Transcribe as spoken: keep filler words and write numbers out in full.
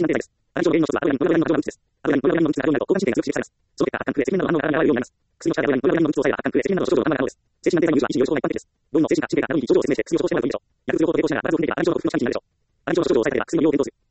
精神鑑定です。アレン症の原因の一つはアドレナリン、ノルアドレナリンの過剰な分泌です。アドレナリン、ノルアドレナリンの分泌が過剰になると交感神経が強く刺激されます。その結果、発汗、クエ、責任などの反応が現れるようになります。薬の下でアドレナリン、ノルアドレナリンの分泌を抑えた発汗、クエ、責任などの症状の反応が現れます。精神鑑定では有意は異常症状が一般的です。どういうのも精神鑑定が可能です。精神鑑定では有意は異常症状が一般的です。薬の用を検討時には、アレン症の不服の期間になるでしょう。アレン症の症状を抑えたれば薬の用を検討時、